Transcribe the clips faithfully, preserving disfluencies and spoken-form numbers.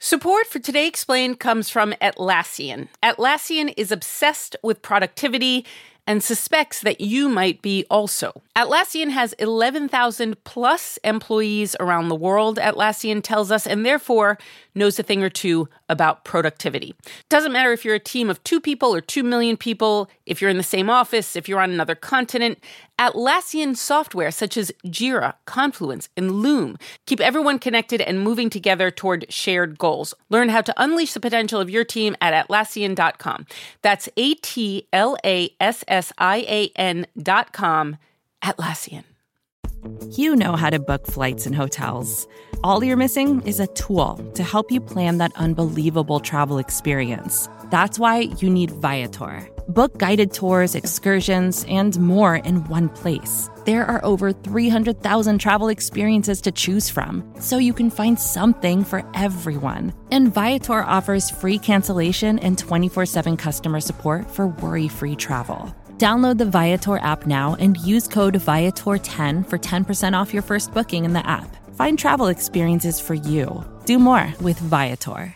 Support for Today Explained comes from Atlassian. Atlassian is obsessed with productivity and suspects that you might be also. Atlassian has eleven thousand plus employees around the world, Atlassian tells us, and therefore knows a thing or two about productivity. Doesn't matter if you're a team of two people or two million people, if you're in the same office, if you're on another continent, Atlassian software such as Jira, Confluence, and Loom keep everyone connected and moving together toward shared goals. Learn how to unleash the potential of your team at Atlassian dot com. That's A T L A S S I A N dot com, Atlassian. You know how to book flights and hotels. All you're missing is a tool to help you plan that unbelievable travel experience. That's why you need Viator. Book guided tours, excursions, and more in one place. There are over three hundred thousand travel experiences to choose from, so you can find something for everyone. And Viator offers free cancellation and twenty-four seven customer support for worry-free travel. Download the Viator app now and use code Viator ten for ten percent off your first booking in the app. Find travel experiences for you. Do more with Viator.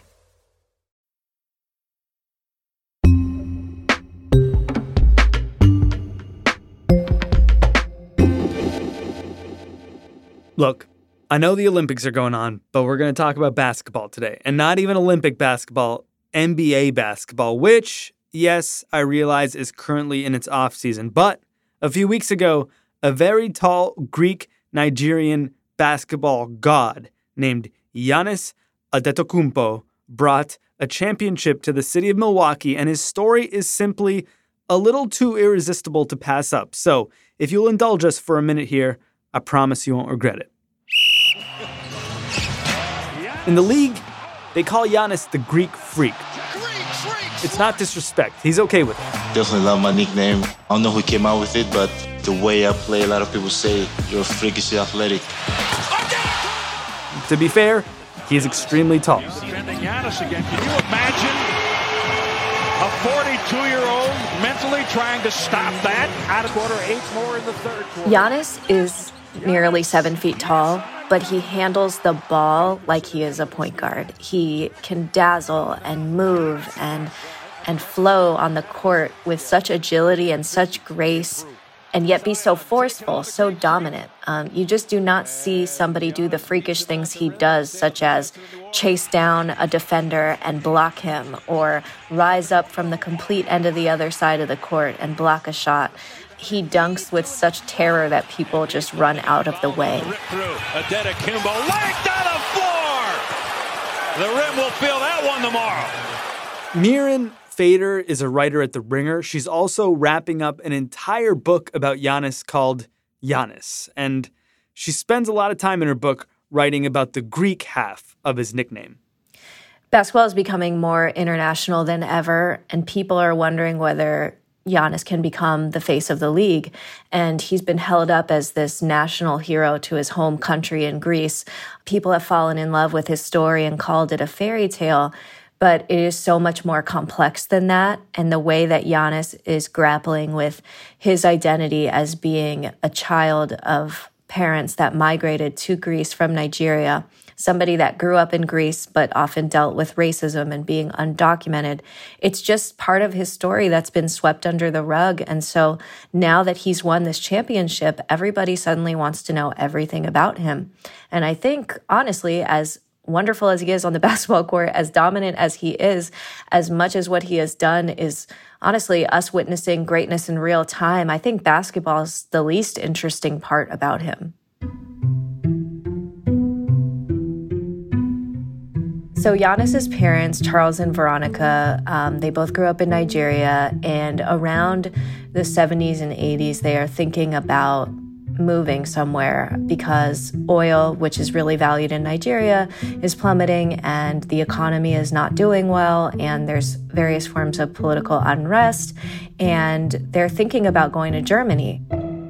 Look, I know the Olympics are going on, but we're going to talk about basketball today. And not even Olympic basketball, N B A basketball, which, yes, I realize is currently in its off-season. But a few weeks ago, a very tall Greek-Nigerian basketball god named Giannis Antetokounmpo brought a championship to the city of Milwaukee, and his story is simply a little too irresistible to pass up. So if you'll indulge us for a minute here, I promise you won't regret it. In the league, they call Giannis the Greek Freak. It's not disrespect. He's okay with it. Definitely love my nickname. I don't know who came out with it, but the way I play, a lot of people say you're freakishly athletic. To be fair, he's extremely tall. Defending Giannis again. Can you imagine a forty-two-year-old mentally trying to stop that? Out of quarter, eight more in the third quarter. Giannis is nearly seven feet tall, but he handles the ball like he is a point guard. He can dazzle and move and and flow on the court with such agility and such grace, and yet be so forceful, so dominant. Um, you just do not see somebody do the freakish things he does, such as chase down a defender and block him, or rise up from the complete end of the other side of the court and block a shot. He dunks with such terror that people just run out of the way. Rip through. Antetokounmpo laid on the floor. The rim will feel that one tomorrow. Miran Fader is a writer at The Ringer. She's also wrapping up an entire book about Giannis called Giannis. And she spends a lot of time in her book writing about the Greek half of his nickname. Basketball is becoming more international than ever, and people are wondering whether Giannis can become the face of the league. And he's been held up as this national hero to his home country in Greece. People have fallen in love with his story and called it a fairy tale. But it is so much more complex than that. And the way that Giannis is grappling with his identity as being a child of parents that migrated to Greece from Nigeria, somebody that grew up in Greece but often dealt with racism and being undocumented. It's just part of his story that's been swept under the rug. And so now that he's won this championship, everybody suddenly wants to know everything about him. And I think, honestly, as wonderful as he is on the basketball court, as dominant as he is, as much as what he has done is honestly us witnessing greatness in real time, I think basketball is the least interesting part about him. So Giannis's parents, Charles and Veronica, um, they both grew up in Nigeria, and around the seventies and eighties, they are thinking about moving somewhere because oil, which is really valued in Nigeria, is plummeting and the economy is not doing well, and there's various forms of political unrest, and they're thinking about going to Germany.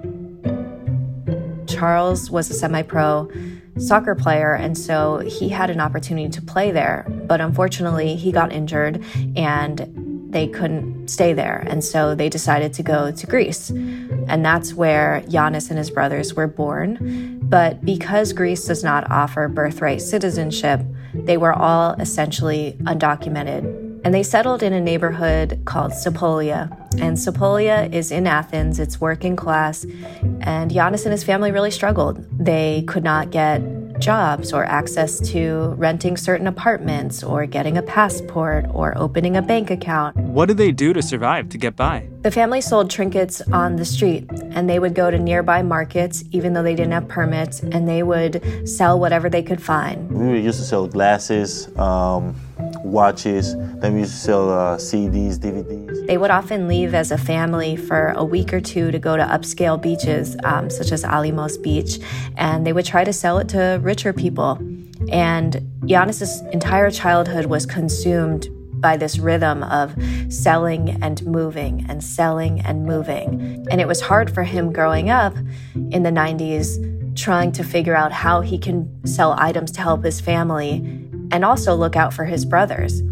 Charles was a semi-pro soccer player, and so he had an opportunity to play there, but unfortunately he got injured and they couldn't stay there, and so they decided to go to Greece. And that's where Giannis and his brothers were born. But because Greece does not offer birthright citizenship, They were all essentially undocumented. And they settled in a neighborhood called Sepolia. And Sepolia is in Athens. It's working class. And Giannis and his family really struggled. They could not get jobs or access to renting certain apartments or getting a passport or opening a bank account. What did they do to survive, to get by? The family sold trinkets on the street, and they would go to nearby markets, even though they didn't have permits, and they would sell whatever they could find. We used to sell glasses, um, watches, then we used to sell uh, C Ds, D V Ds. They would often leave as a family for a week or two to go to upscale beaches, um, such as Alimos Beach, and they would try to sell it to richer people. And Giannis's entire childhood was consumed by this rhythm of selling and moving and selling and moving. And it was hard for him growing up in the nineties, trying to figure out how he can sell items to help his family and also look out for his brothers.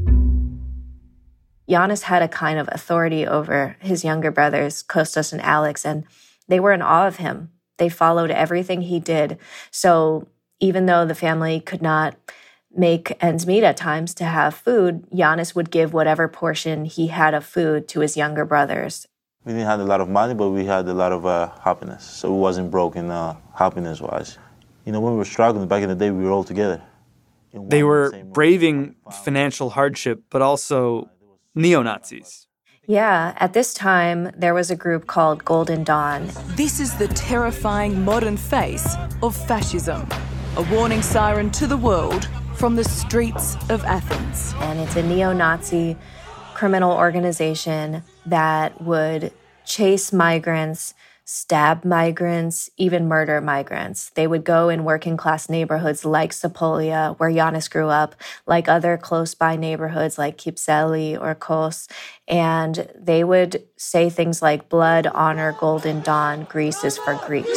Giannis had a kind of authority over his younger brothers, Kostas and Alex, and they were in awe of him. They followed everything he did. So even though the family could not make ends meet at times to have food, Giannis would give whatever portion he had of food to his younger brothers. We didn't have a lot of money, but we had a lot of uh, happiness. So we wasn't broken uh, happiness-wise. You know, when we were struggling back in the day, we were all together. They were braving financial hardship, but also neo-Nazis. Yeah, at this time, there was a group called Golden Dawn. This is the terrifying modern face of fascism, a warning siren to the world from the streets of Athens. And it's a neo-Nazi criminal organization that would chase migrants, stab migrants, even murder migrants. They would go in working class neighborhoods like Sepolia, where Giannis grew up, like other close by neighborhoods like Kypseli or Kos, and they would say things like blood, honor, Golden Dawn, Greece is for Greeks.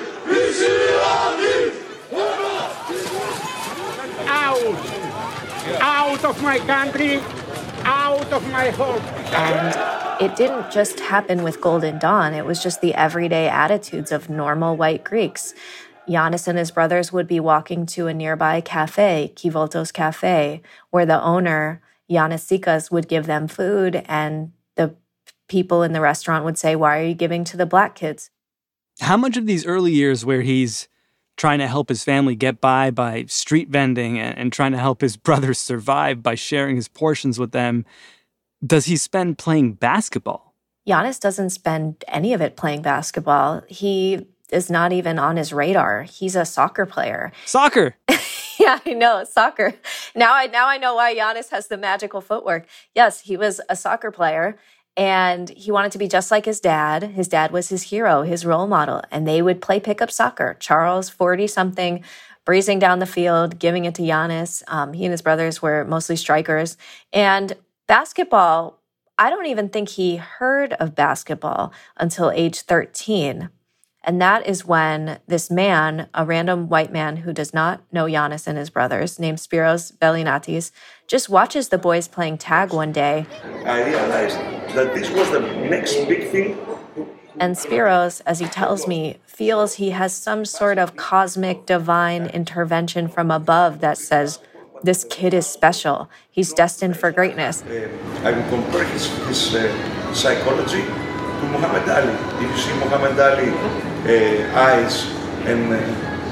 Out! Out of my country! Out of my home! And it didn't just happen with Golden Dawn. It was just the everyday attitudes of normal white Greeks. Giannis and his brothers would be walking to a nearby cafe, Kivoltos Cafe, where the owner, Giannis Sikas, would give them food, and the people in the restaurant would say, "Why are you giving to the black kids?" How much of these early years where he's trying to help his family get by by street vending and, and trying to help his brothers survive by sharing his portions with them, does he spend playing basketball? Giannis doesn't spend any of it playing basketball. He is not even on his radar. He's a soccer player. Soccer! Yeah, I know, soccer. Now I now I know why Giannis has the magical footwork. Yes, he was a soccer player, and he wanted to be just like his dad. His dad was his hero, his role model, and they would play pickup soccer. Charles, forty-something, breezing down the field, giving it to Giannis. Um, he and his brothers were mostly strikers. And basketball, I don't even think he heard of basketball until age thirteen. And that is when this man, a random white man who does not know Giannis and his brothers, named Spiros Belinatis, just watches the boys playing tag one day. I realized that this was the next big thing. And Spiros, as he tells me, feels he has some sort of cosmic divine intervention from above that says, this kid is special. He's destined for greatness. Uh, I will compare his, his uh, psychology to Muhammad Ali. If you see Muhammad Ali uh, eyes and uh,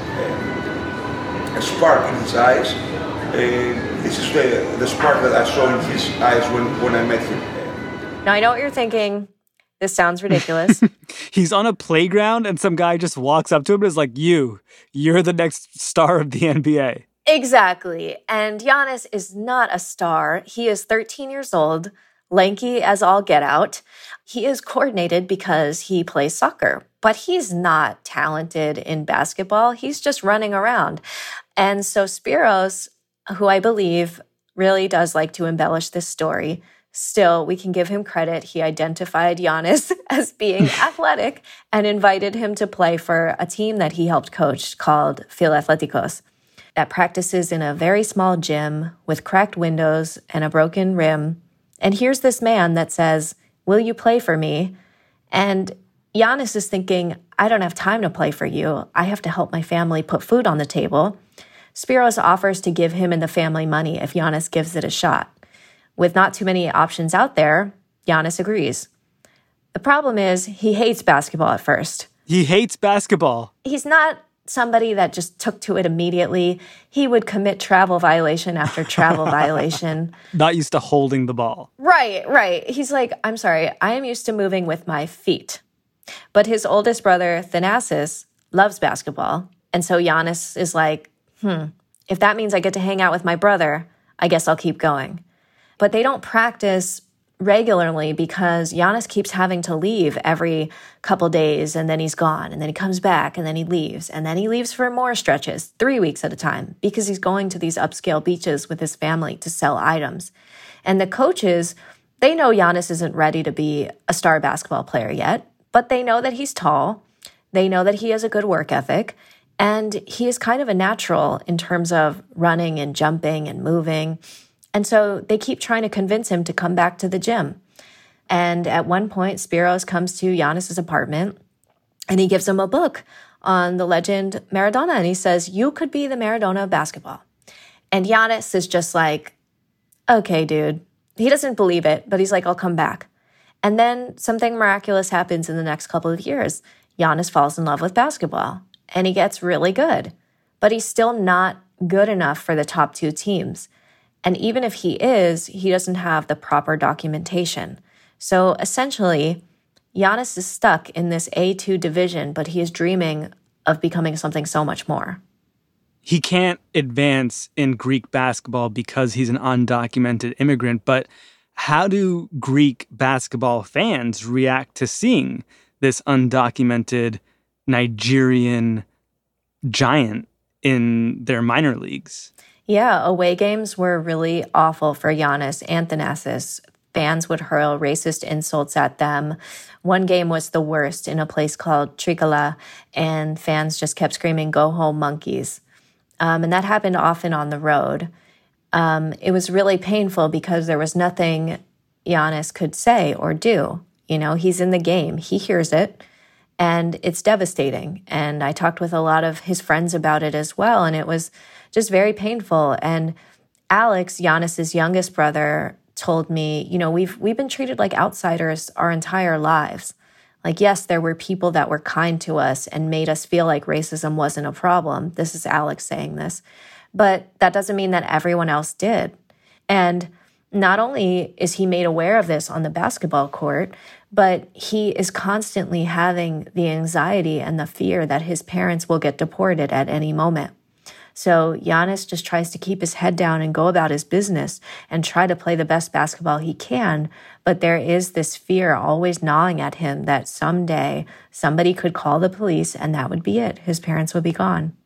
uh, a spark in his eyes, uh, this is the, the spark that I saw in his eyes when, when I met him. Now, I know what you're thinking. This sounds ridiculous. He's on a playground and some guy just walks up to him and is like, you, you're the next star of the N B A. Exactly. And Giannis is not a star. He is thirteen years old, lanky as all get out. He is coordinated because he plays soccer, but he's not talented in basketball. He's just running around. And so Spiros, who I believe really does like to embellish this story, still, we can give him credit. He identified Giannis as being athletic and invited him to play for a team that he helped coach called Phil Athleticos that practices in a very small gym with cracked windows and a broken rim. And here's this man that says, will you play for me? And Giannis is thinking, I don't have time to play for you. I have to help my family put food on the table. Spiros offers to give him and the family money if Giannis gives it a shot. With not too many options out there, Giannis agrees. The problem is he hates basketball at first. He hates basketball. He's not somebody that just took to it immediately. He would commit travel violation after travel violation. Not used to holding the ball. Right, right. He's like, I'm sorry, I am used to moving with my feet. But his oldest brother, Thanasis, loves basketball. And so Giannis is like, hmm, if that means I get to hang out with my brother, I guess I'll keep going. But they don't practice regularly because Giannis keeps having to leave every couple days, and then he's gone, and then he comes back, and then he leaves, and then he leaves for more stretches, three weeks at a time, because he's going to these upscale beaches with his family to sell items. And the coaches, they know Giannis isn't ready to be a star basketball player yet, but they know that he's tall, they know that he has a good work ethic, and he is kind of a natural in terms of running and jumping and moving. And so they keep trying to convince him to come back to the gym. And at one point, Spiros comes to Giannis's apartment and he gives him a book on the legend Maradona. And he says, you could be the Maradona of basketball. And Giannis is just like, okay, dude. He doesn't believe it, but he's like, I'll come back. And then something miraculous happens in the next couple of years. Giannis falls in love with basketball and he gets really good. But he's still not good enough for the top two teams. And even if he is, he doesn't have the proper documentation. So essentially, Giannis is stuck in this A two division, but he is dreaming of becoming something so much more. He can't advance in Greek basketball because he's an undocumented immigrant. But how do Greek basketball fans react to seeing this undocumented Nigerian giant in their minor leagues? Yeah, away games were really awful for Giannis and Thanasis. Fans would hurl racist insults at them. One game was the worst in a place called Trikala, and fans just kept screaming, "Go home, monkeys." Um, and that happened often on the road. Um, it was really painful because there was nothing Giannis could say or do. You know, he's in the game. He hears it, and it's devastating. And I talked with a lot of his friends about it as well, and it was just very painful. And Alex, Giannis's youngest brother, told me, you know, we've we've been treated like outsiders our entire lives. Like, yes, there were people that were kind to us and made us feel like racism wasn't a problem. This is Alex saying this. But that doesn't mean that everyone else did. And not only is he made aware of this on the basketball court, but he is constantly having the anxiety and the fear that his parents will get deported at any moment. So Giannis just tries to keep his head down and go about his business and try to play the best basketball he can. But there is this fear always gnawing at him that someday somebody could call the police and that would be it. His parents would be gone.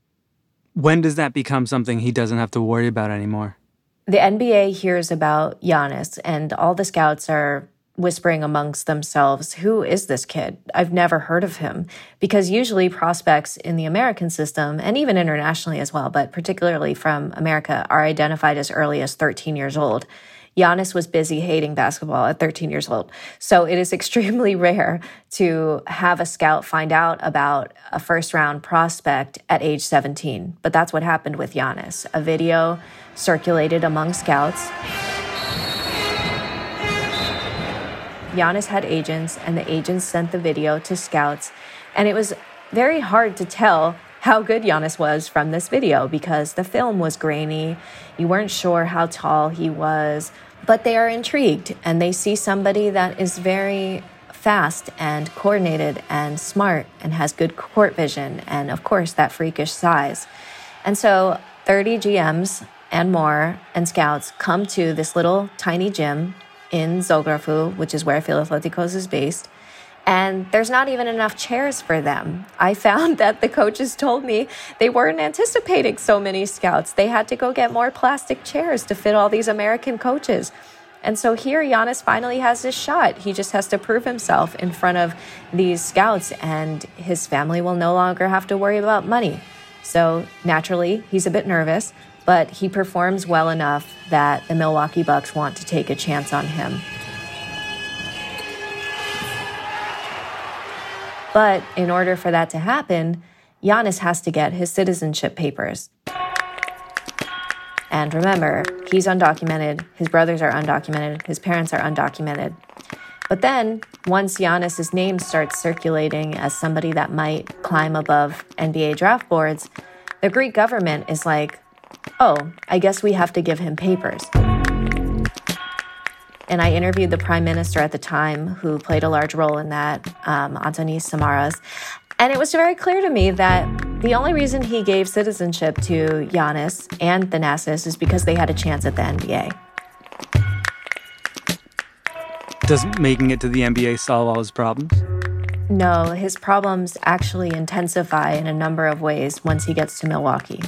When does that become something he doesn't have to worry about anymore? The N B A hears about Giannis and all the scouts are whispering amongst themselves, who is this kid? I've never heard of him. Because usually prospects in the American system, and even internationally as well, but particularly from America, are identified as early as thirteen years old. Giannis was busy hating basketball at thirteen years old. So it is extremely rare to have a scout find out about a first-round prospect at age seventeen. But that's what happened with Giannis. A video circulated among scouts. Giannis had agents, and the agents sent the video to scouts. And it was very hard to tell how good Giannis was from this video because the film was grainy. You weren't sure how tall he was, but they are intrigued, and they see somebody that is very fast and coordinated and smart and has good court vision and, of course, that freakish size. And so thirty G Ms and more and scouts come to this little tiny gym in Zographou, which is where Philadelphos is based, and there's not even enough chairs for them. I found that the coaches told me they weren't anticipating so many scouts. They had to go get more plastic chairs to fit all these American coaches. And so here Giannis finally has his shot. He just has to prove himself in front of these scouts, and his family will no longer have to worry about money. So naturally, he's a bit nervous, but he performs well enough that the Milwaukee Bucks want to take a chance on him. But in order for that to happen, Giannis has to get his citizenship papers. And remember, he's undocumented, his brothers are undocumented, his parents are undocumented. But then, once Giannis's name starts circulating as somebody that might climb above N B A draft boards, the Greek government is like, oh, I guess we have to give him papers. And I interviewed the prime minister at the time, who played a large role in that, um, Antonis Samaras. And it was very clear to me that the only reason he gave citizenship to Giannis and Thanasis is because they had a chance at the N B A. Does making it to the N B A solve all his problems? No, his problems actually intensify in a number of ways once he gets to Milwaukee.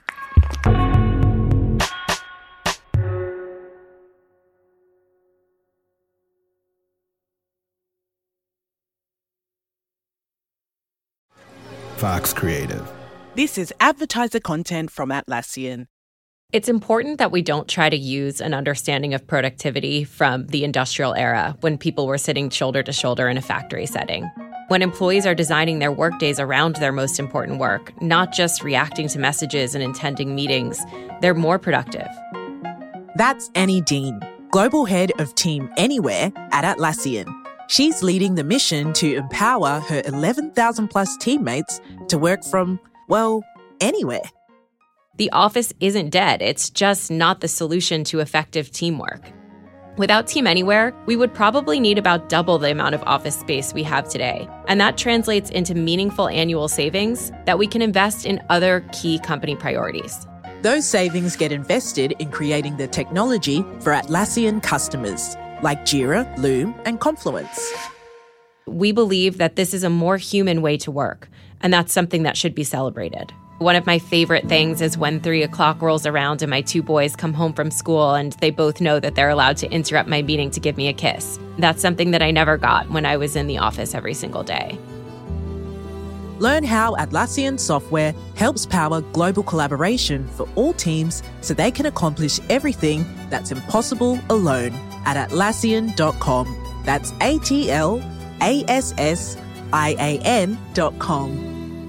Fox Creative. This is advertiser content from Atlassian. It's important that we don't try to use an understanding of productivity from the industrial era when people were sitting shoulder to shoulder in a factory setting. When employees are designing their workdays around their most important work, not just reacting to messages and attending meetings, they're more productive. That's Annie Dean, Global Head of Team Anywhere at Atlassian. She's leading the mission to empower her eleven thousand plus teammates to work from, well, anywhere. The office isn't dead. It's just not the solution to effective teamwork. Without Team Anywhere, we would probably need about double the amount of office space we have today. And that translates into meaningful annual savings that we can invest in other key company priorities. Those savings get invested in creating the technology for Atlassian customers, like Jira, Loom, and Confluence. We believe that this is a more human way to work, and that's something that should be celebrated. One of my favorite things is when three o'clock rolls around and my two boys come home from school and they both know that they're allowed to interrupt my meeting to give me a kiss. That's something that I never got when I was in the office every single day. Learn how Atlassian software helps power global collaboration for all teams so they can accomplish everything that's impossible alone at Atlassian dot com. That's A T L A S S I A N dot com.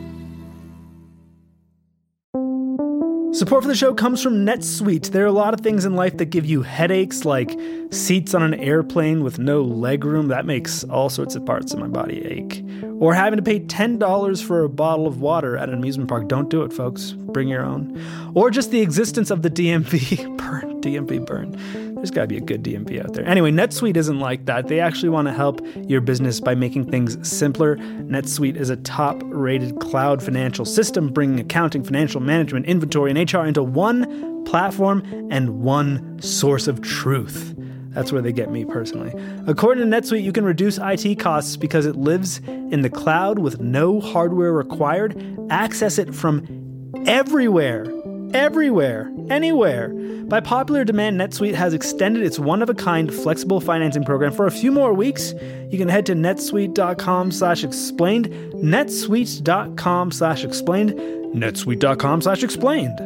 Support for the show comes from NetSuite. There are a lot of things in life that give you headaches, like seats on an airplane with no legroom. That makes all sorts of parts of my body ache. Or having to pay ten dollars for a bottle of water at an amusement park. Don't do it, folks. Bring your own. Or just the existence of the D M V burn. D M V burn. There's got to be a good D M V out there. Anyway, NetSuite isn't like that. They actually want to help your business by making things simpler. NetSuite is a top-rated cloud financial system, bringing accounting, financial management, inventory, and H R into one platform and one source of truth. That's where they get me personally. According to NetSuite, you can reduce I T costs because it lives in the cloud with no hardware required. Access it from everywhere. Everywhere. Anywhere. By popular demand, NetSuite has extended its one-of-a-kind flexible financing program for a few more weeks. You can head to netsuite.com slash explained, netsuite.com slash explained, netsuite.com slash explained.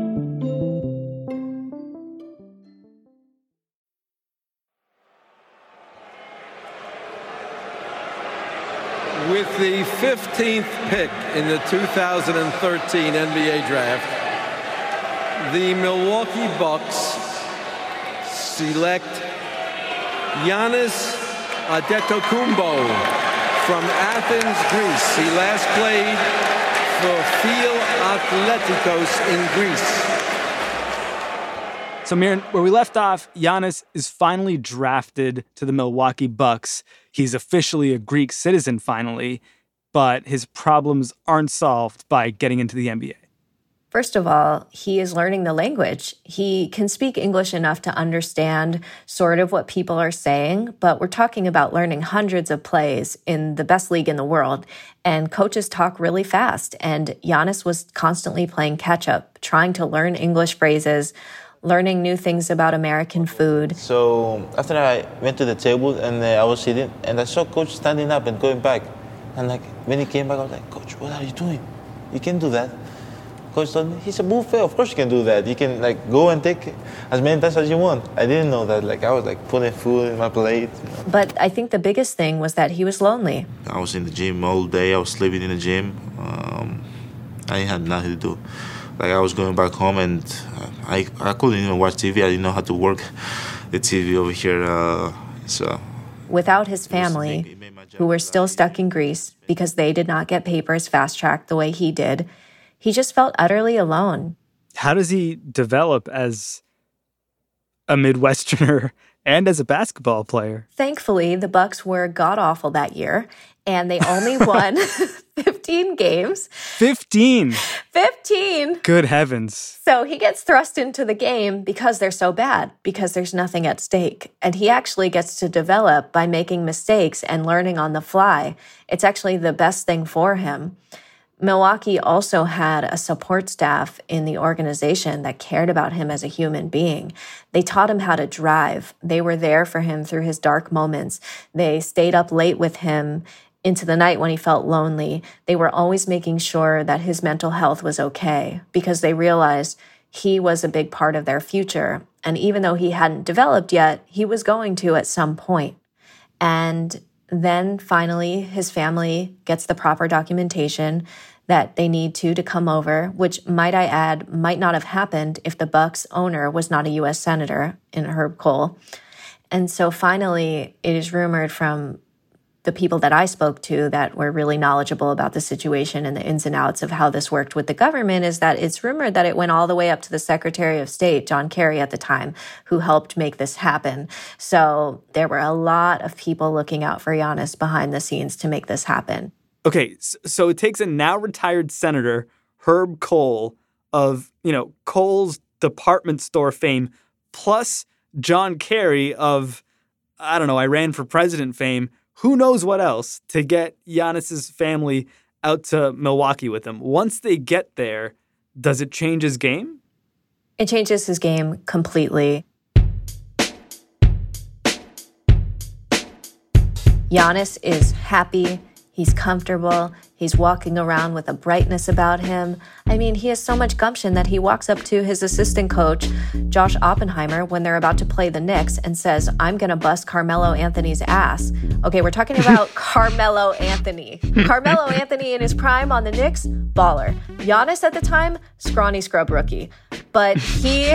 With the fifteenth pick in the two thousand thirteen N B A draft, the Milwaukee Bucks select Giannis Antetokounmpo from Athens, Greece. He last played for Phil Atletikos in Greece. So, Miran, where we left off, Giannis is finally drafted to the Milwaukee Bucks. He's officially a Greek citizen finally, but his problems aren't solved by getting into the N B A. First of all, he is learning the language. He can speak English enough to understand sort of what people are saying, but we're talking about learning hundreds of plays in the best league in the world, and coaches talk really fast. And Giannis was constantly playing catch-up, trying to learn English phrases, learning new things about American food. So after I went to the table and uh, I was sitting, and I saw Coach standing up and going back. And like when he came back, I was like, Coach, what are you doing? You can't do that. Coach told me, he's a buffet, of course you can do that. You can like go and take as many times as you want. I didn't know that. Like I was like putting food in my plate. You know? But I think the biggest thing was that he was lonely. I was in the gym all day. I was sleeping in the gym. Um, I had nothing to do. Like I was going back home and I I couldn't even watch T V. I didn't know how to work the T V over here. Uh, so without his family, who were still stuck in Greece because they did not get papers fast-tracked the way he did, he just felt utterly alone. How does he develop as a Midwesterner and as a basketball player? Thankfully, the Bucks were god-awful that year, and they only won fifteen games. fifteen? fifteen! Good heavens. So he gets thrust into the game because they're so bad, because there's nothing at stake. And he actually gets to develop by making mistakes and learning on the fly. It's actually the best thing for him. Milwaukee also had a support staff in the organization that cared about him as a human being. They taught him how to drive. They were there for him through his dark moments. They stayed up late with him into the night when he felt lonely. They were always making sure that his mental health was okay because they realized he was a big part of their future. And even though he hadn't developed yet, he was going to at some point. And then finally, his family gets the proper documentation that they need to to come over, which, might I add, might not have happened if the Bucks owner was not a U S senator in Herb Kohl. And so finally, it is rumored from the people that I spoke to that were really knowledgeable about the situation and the ins and outs of how this worked with the government is that it's rumored that it went all the way up to the Secretary of State, John Kerry at the time, who helped make this happen. So there were a lot of people looking out for Giannis behind the scenes to make this happen. Okay, so it takes a now retired senator, Herb Kohl, of, you know, Kohl's department store fame, plus John Kerry of, I don't know, I ran for president fame, who knows what else, to get Giannis's family out to Milwaukee with him. Once they get there, does it change his game? It changes his game completely. Giannis is happy. He's comfortable. He's walking around with a brightness about him. I mean, he has so much gumption that he walks up to his assistant coach, Josh Oppenheimer, when they're about to play the Knicks and says, I'm going to bust Carmelo Anthony's ass. Okay, we're talking about Carmelo Anthony. Carmelo Anthony in his prime on the Knicks, baller. Giannis at the time, scrawny scrub rookie. But he,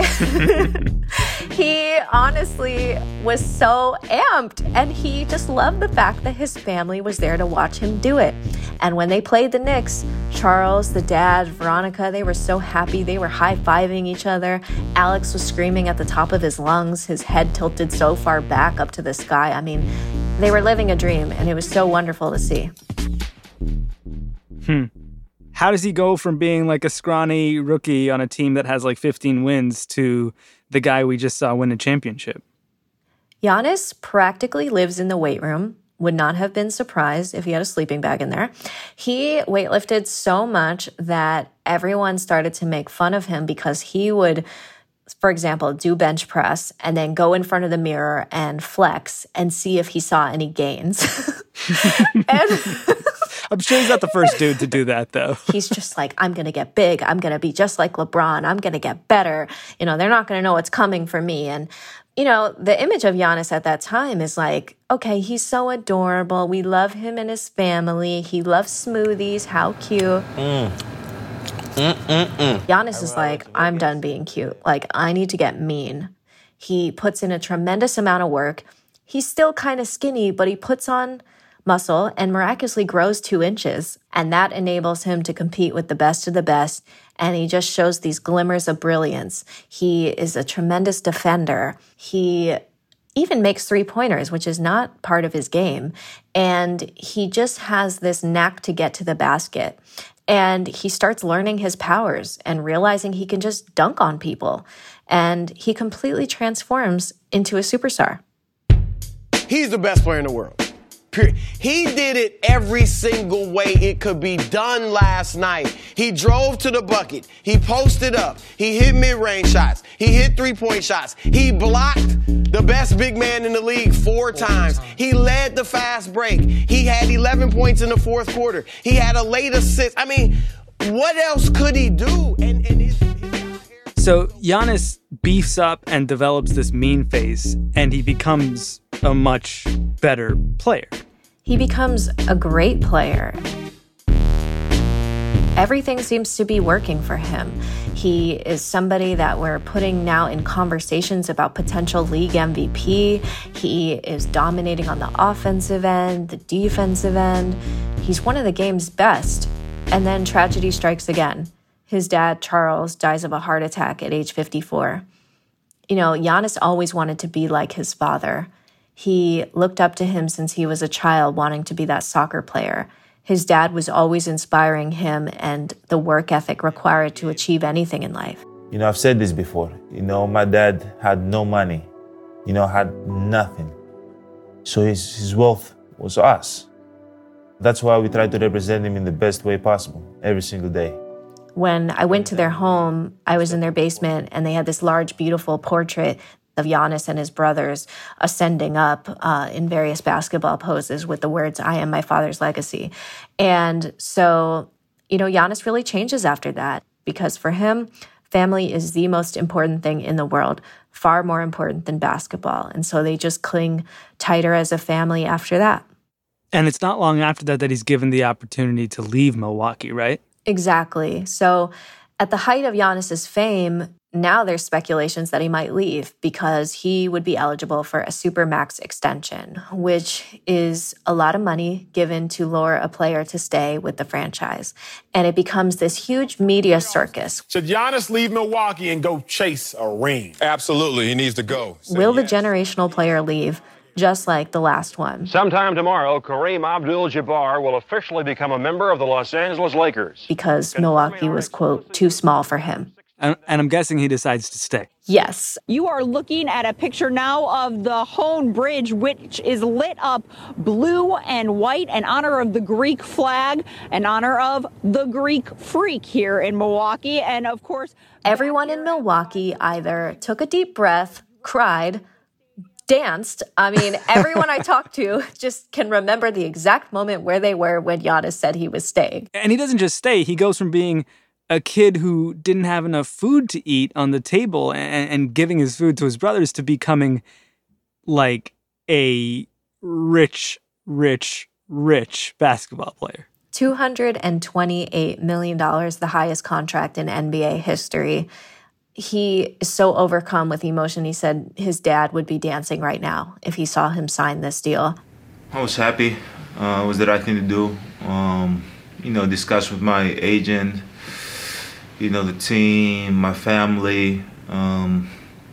he honestly was so amped, and he just loved the fact that his family was there to watch him do it. And when they played the Knicks, Charles, the dad, Veronica, they were so happy. They were high-fiving each other. Alex was screaming at the top of his lungs, his head tilted so far back up to the sky. I mean, they were living a dream, and it was so wonderful to see. Hmm. How does he go from being like a scrawny rookie on a team that has like fifteen wins to the guy we just saw win a championship? Giannis practically lives in the weight room. Would not have been surprised if he had a sleeping bag in there. He weightlifted so much that everyone started to make fun of him because he would, for example, do bench press and then go in front of the mirror and flex and see if he saw any gains. and I'm sure he's not the first dude to do that, though. He's just like, I'm going to get big. I'm going to be just like LeBron. I'm going to get better. You know, they're not going to know what's coming for me. And you know, the image of Giannis at that time is like, okay, he's so adorable. We love him and his family. He loves smoothies. How cute. Mm. Mm-mm-mm. Giannis is like, I'm done being cute. Like, I need to get mean. He puts in a tremendous amount of work. He's still kind of skinny, but he puts on muscle and miraculously grows two inches. And that enables him to compete with the best of the best. And he just shows these glimmers of brilliance. He is a tremendous defender. He even makes three-pointers, which is not part of his game. And he just has this knack to get to the basket. And he starts learning his powers and realizing he can just dunk on people. And he completely transforms into a superstar. He's the best player in the world. Period. He did it every single way it could be done last night. He drove to the bucket. He posted up. He hit mid-range shots. He hit three-point shots. He blocked the best big man in the league four times. He led the fast break. He had eleven points in the fourth quarter. He had a late assist. I mean, what else could he do? And, and his, his... So Giannis beefs up and develops this mean face, and he becomes a much better player. He becomes a great player. everything seems to be working for him. He is somebody that we're putting now in conversations about potential league M V P. He is dominating on the offensive end, the defensive end. He's one of the game's best. And then tragedy strikes again. His dad, Charles, dies of a heart attack at age fifty-four. You know, Giannis always wanted to be like his father. He looked up to him since he was a child, wanting to be that soccer player. His dad was always inspiring him and the work ethic required to achieve anything in life. You know, I've said this before. You know, my dad had no money, you know, had nothing. So his, his wealth was us. That's why we try to represent him in the best way possible every single day. When I went to their home, I was in their basement and they had this large, beautiful portrait of Giannis and his brothers ascending up uh, in various basketball poses with the words, "I am my father's legacy." And so, you know, Giannis really changes after that because for him, family is the most important thing in the world, far more important than basketball. And so they just cling tighter as a family after that. And it's not long after that that he's given the opportunity to leave Milwaukee, right? Exactly. So at the height of Giannis's fame, now there's speculations that he might leave because he would be eligible for a Supermax extension, which is a lot of money given to lure a player to stay with the franchise. And it becomes this huge media circus. Should Giannis leave Milwaukee and go chase a ring? Absolutely, he needs to go. Say Will yes. the generational player leave? Just like the last one. Sometime tomorrow, Kareem Abdul-Jabbar will officially become a member of the Los Angeles Lakers. Because Milwaukee was, quote, too small for him. And, and I'm guessing he decides to stay. Yes. You are looking at a picture now of the Hone Bridge, which is lit up blue and white in honor of the Greek flag, in honor of the Greek freak here in Milwaukee. And of course, everyone in Milwaukee either took a deep breath, cried, danced. I mean, everyone I talked to just can remember the exact moment where they were when Giannis said he was staying. And he doesn't just stay. He goes from being a kid who didn't have enough food to eat on the table and, and giving his food to his brothers to becoming like a rich, rich, rich basketball player. two hundred twenty-eight million dollars, the highest contract in N B A history. He is so overcome with emotion. He said his dad would be dancing right now if he saw him sign this deal. I was happy. Uh, it was the right thing to do. Um, you know, discuss with my agent, you know, the team, my family. Um,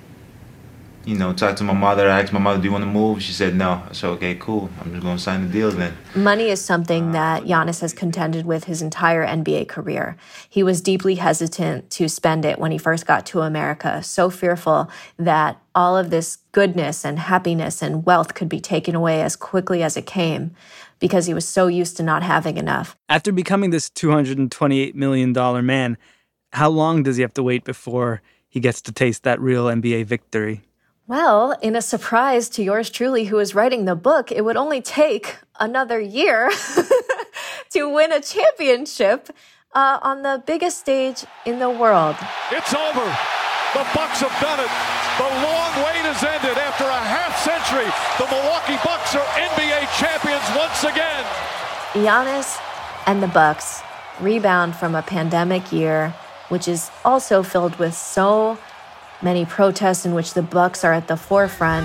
you know, talk to my mother. I asked my mother, do you want to move? She said no. I said, okay, cool. I'm just going to sign the deal then. Money is something that Giannis has contended with his entire N B A career. He was deeply hesitant to spend it when he first got to America, so fearful that all of this goodness and happiness and wealth could be taken away as quickly as it came because he was so used to not having enough. After becoming this two hundred twenty-eight million dollars man, how long does he have to wait before he gets to taste that real N B A victory? Well, in a surprise to yours truly, who is writing the book, it would only take another year to win a championship uh, on the biggest stage in the world. It's over. The Bucks have done it. The long wait has ended. After a half century, the Milwaukee Bucks are N B A champions once again. Giannis and the Bucks rebound from a pandemic year, which is also filled with so many protests in which the Bucks are at the forefront.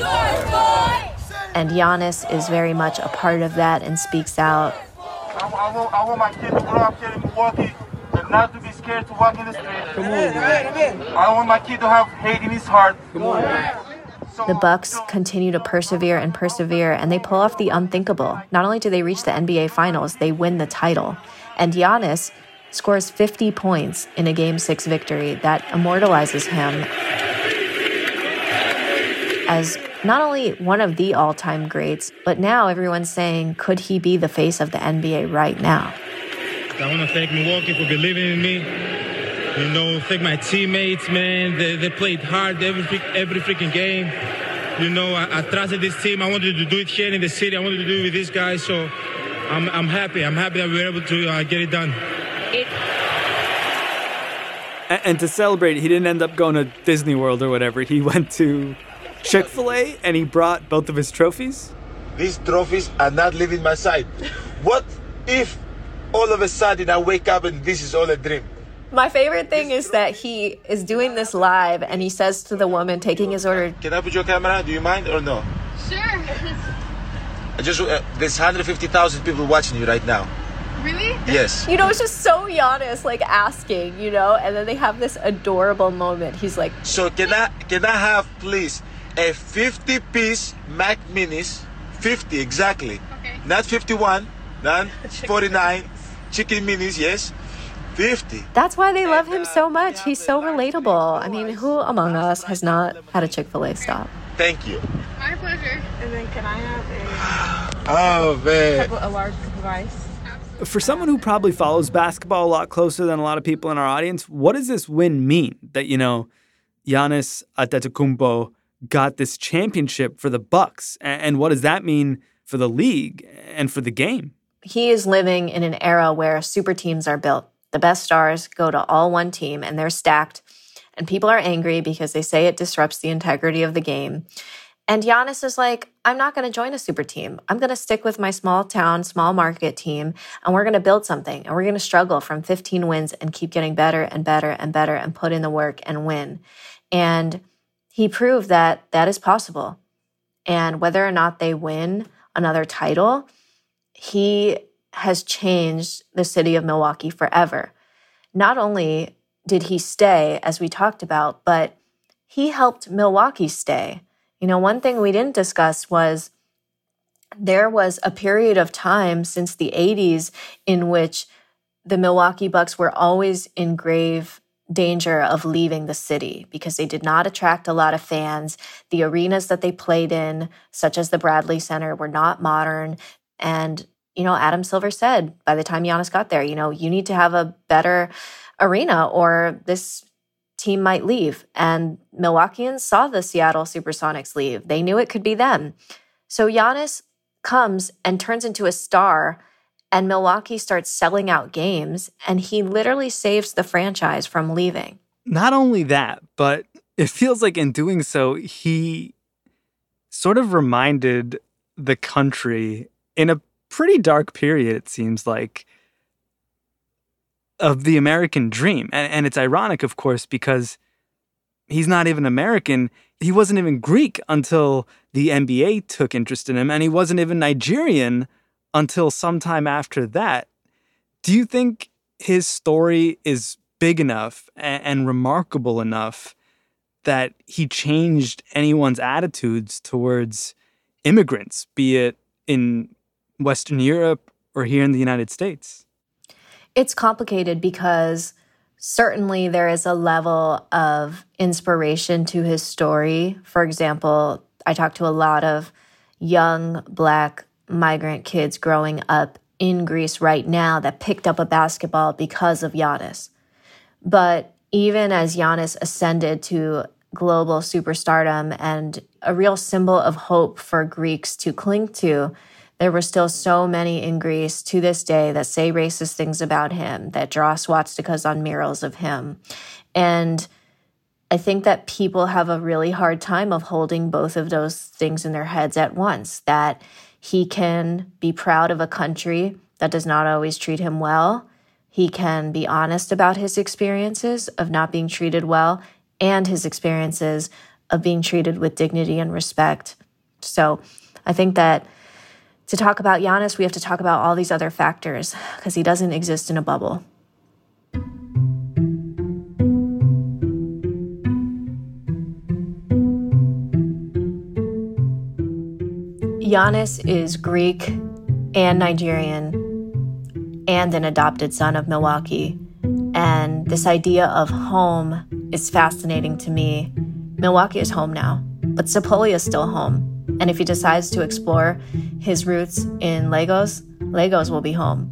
And Giannis is very much a part of that and speaks out. I, I, want, I want my kid to grow up here in Milwaukee and not to be scared to walk in the street. Come on, I want my kid to have hate in his heart. Come on. The Bucks continue to persevere and persevere, and they pull off the unthinkable. Not only do they reach the N B A Finals, they win the title. And Giannis scores fifty points in a Game six victory that immortalizes him as not only one of the all-time greats, but now everyone's saying, could he be the face of the N B A right now? I want to thank Milwaukee for believing in me. You know, thank my teammates, man. They, they played hard every every freaking game. You know, I, I trusted this team. I wanted to do it here in the city. I wanted to do it with these guys. So I'm I'm happy. I'm happy that we were able to uh, get it done. It- and to celebrate, he didn't end up going to Disney World or whatever. He went to Chick-fil-A and he brought both of his trophies. These trophies are not leaving my side. What if all of a sudden I wake up and this is all a dream. My favorite thing is that he is doing this live and he says to the woman taking his order, "Can I put your camera? Do you mind or no?" Sure. I just uh, there's one hundred fifty thousand people watching you right now. Really? Yes. You know, it's just so Giannis, like, asking, you know, and then they have this adorable moment. He's like, "So can I can I have, please, a fifty-piece Mac Minis, fifty exactly, okay. Not fifty-one, not forty-nine, chicken minis, yes, fifty." That's why they love him so much. He's so relatable. I mean, who among us has not had a Chick-fil-A stop? Thank you. My pleasure. And then can I have a... Oh, man. A large cup of ice? For someone who probably follows basketball a lot closer than a lot of people in our audience, what does this win mean? That, you know, Giannis Antetokounmpo got this championship for the Bucks, and what does that mean for the league and for the game? He is living in an era where super teams are built. The best stars go to all one team, and they're stacked, and people are angry because they say it disrupts the integrity of the game. And Giannis is like, I'm not going to join a super team. I'm going to stick with my small town, small market team, and we're going to build something, and we're going to struggle from fifteen wins and keep getting better and better and better and put in the work and win. And he proved that that is possible. And whether or not they win another title, he has changed the city of Milwaukee forever. Not only did he stay, as we talked about, but he helped Milwaukee stay. You know, one thing we didn't discuss was there was a period of time since the eighties in which the Milwaukee Bucks were always in grave danger of leaving the city because they did not attract a lot of fans. The arenas that they played in, such as the Bradley Center, were not modern. And, you know, Adam Silver said by the time Giannis got there, you know, you need to have a better arena or this team might leave. And Milwaukeeans saw the Seattle Supersonics leave. They knew it could be them. So Giannis comes and turns into a star, and Milwaukee starts selling out games, and he literally saves the franchise from leaving. Not only that, but it feels like in doing so, he sort of reminded the country in a pretty dark period, it seems like, of the American dream. And, and it's ironic, of course, because he's not even American. He wasn't even Greek until the N B A took interest in him, and he wasn't even Nigerian until sometime after that. Do you think his story is big enough and, and remarkable enough that he changed anyone's attitudes towards immigrants, be it in Western Europe or here in the United States? It's complicated because certainly there is a level of inspiration to his story. For example, I talked to a lot of young Black migrant kids growing up in Greece right now that picked up a basketball because of Giannis. But even as Giannis ascended to global superstardom and a real symbol of hope for Greeks to cling to, there were still so many in Greece to this day that say racist things about him, that draw swastikas on murals of him. And I think that people have a really hard time of holding both of those things in their heads at once, that he can be proud of a country that does not always treat him well. He can be honest about his experiences of not being treated well and his experiences of being treated with dignity and respect. So I think that to talk about Giannis, we have to talk about all these other factors because he doesn't exist in a bubble. Giannis is Greek and Nigerian and an adopted son of Milwaukee. And this idea of home is fascinating to me. Milwaukee is home now, but Sapoli is still home. And if he decides to explore his roots in Lagos, Lagos will be home.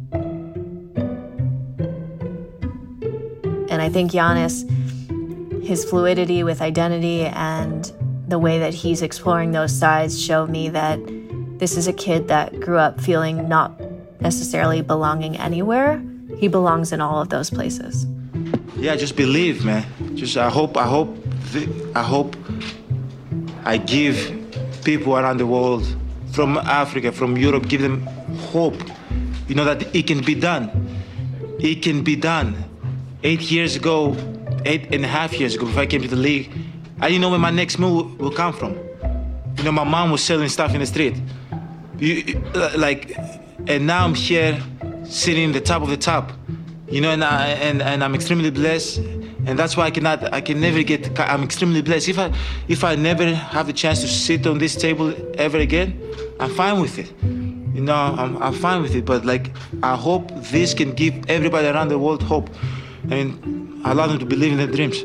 And I think Giannis, his fluidity with identity and the way that he's exploring those sides show me that this is a kid that grew up feeling not necessarily belonging anywhere. He belongs in all of those places. Yeah, just believe, man. Just I hope, I hope, I hope I give people around the world, from Africa, from Europe, give them hope. you know, that it can be done. It can be done. Eight years ago, eight and a half years ago, before I came to the league, I didn't know where my next move will come from. You know, my mom was selling stuff in the street. You, like, and now I'm here, sitting in the top of the top. You know, and I, and and I'm extremely blessed, and that's why I cannot, I can never get. I'm extremely blessed. If I, if I never have the chance to sit on this table ever again, I'm fine with it. You know, I'm, I'm fine with it. But like, I hope this can give everybody around the world hope, and allow them to believe in their dreams.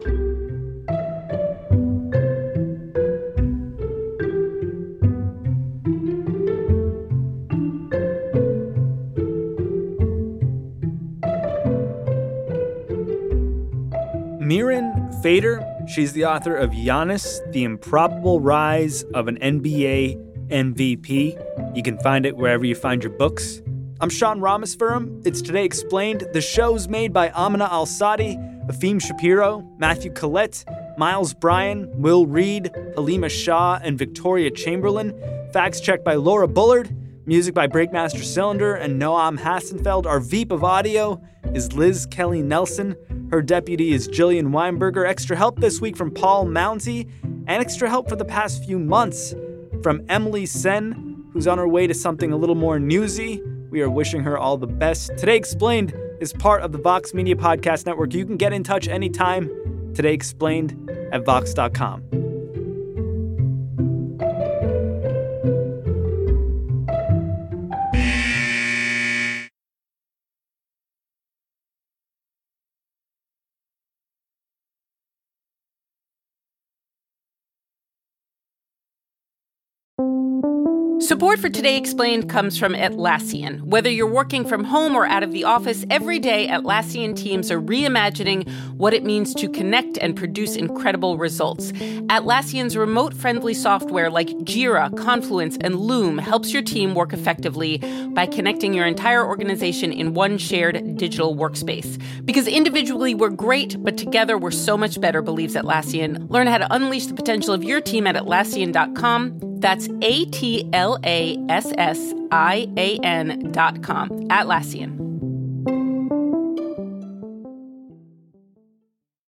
Mirin Fader, she's the author of Giannis, The Improbable Rise of an N B A M V P. You can find it wherever you find your books. I'm Sean Rameswaram. It's Today Explained. The show's made by Amina Al-Sadi, Afim Shapiro, Matthew Collette, Miles Bryan, Will Reed, Halima Shah, and Victoria Chamberlain. Facts checked by Laura Bullard. Music by Breakmaster Cylinder and Noam Hassenfeld. Our V P of audio is Liz Kelly Nelson. Her deputy is Jillian Weinberger. Extra help this week from Paul Mounty. And extra help for the past few months from Emily Sen, who's on her way to something a little more newsy. We are wishing her all the best. Today Explained is part of the Vox Media Podcast Network. You can get in touch anytime. Today Explained at vox dot com. Support for Today Explained comes from Atlassian. Whether you're working from home or out of the office, every day Atlassian teams are reimagining what it means to connect and produce incredible results. Atlassian's remote-friendly software like Jira, Confluence, and Loom helps your team work effectively by connecting your entire organization in one shared digital workspace. Because individually we're great, but together we're so much better, believes Atlassian. Learn how to unleash the potential of your team at Atlassian dot com. That's A T L A S S I A N dot com. Atlassian.